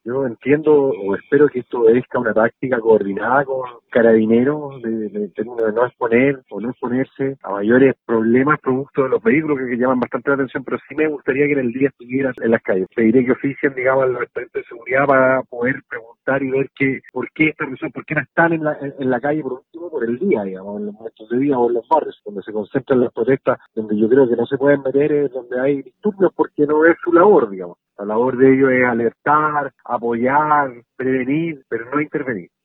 Yo entiendo o espero que esto obedezca una táctica coordinada con carabineros de no exponer o no exponerse a mayores problemas producto de los vehículos que llaman bastante la atención, pero sí me gustaría que en el día estuvieran en las calles. Pediré que oficien, digamos, a los expertos de seguridad para poder preguntar y ver por qué esta razón, por qué no están en la calle por último por el día, digamos, en los momentos de día o en los barrios, donde se concentran las protestas, donde yo creo que no se pueden meter, es donde hay disturbios porque no es su labor, digamos. La labor de ellos es alertar, apoyar, prevenir, pero no intervenir.